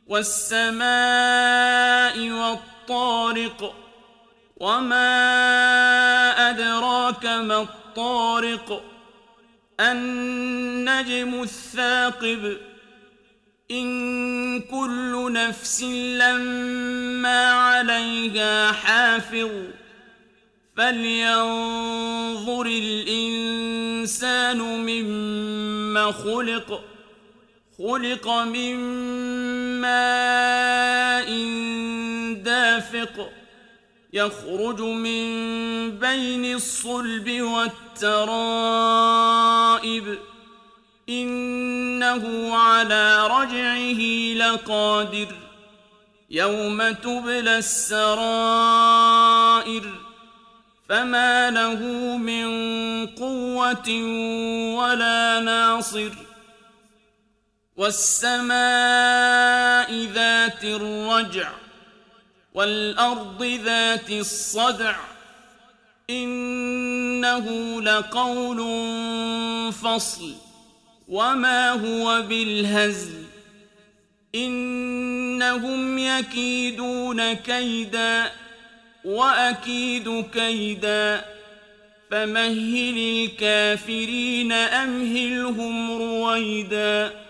والسماء والطارق وما أدراك ما الطارق النجم الثاقب إن كل نفس لما عليها حافظ فلينظر الإنسان مما خلق من ماء دافق يخرج من بين الصلب والترائب إنه على رجعه لقادر يوم تبلى السرائر فما له من قوة ولا ناصر والسماء ذات الرجع والأرض ذات الصدع إنه لقول فصل وما هو بالهزل إنهم يكيدون كيدا وأكيد كيدا فمهل الكافرين أمهلهم رويدا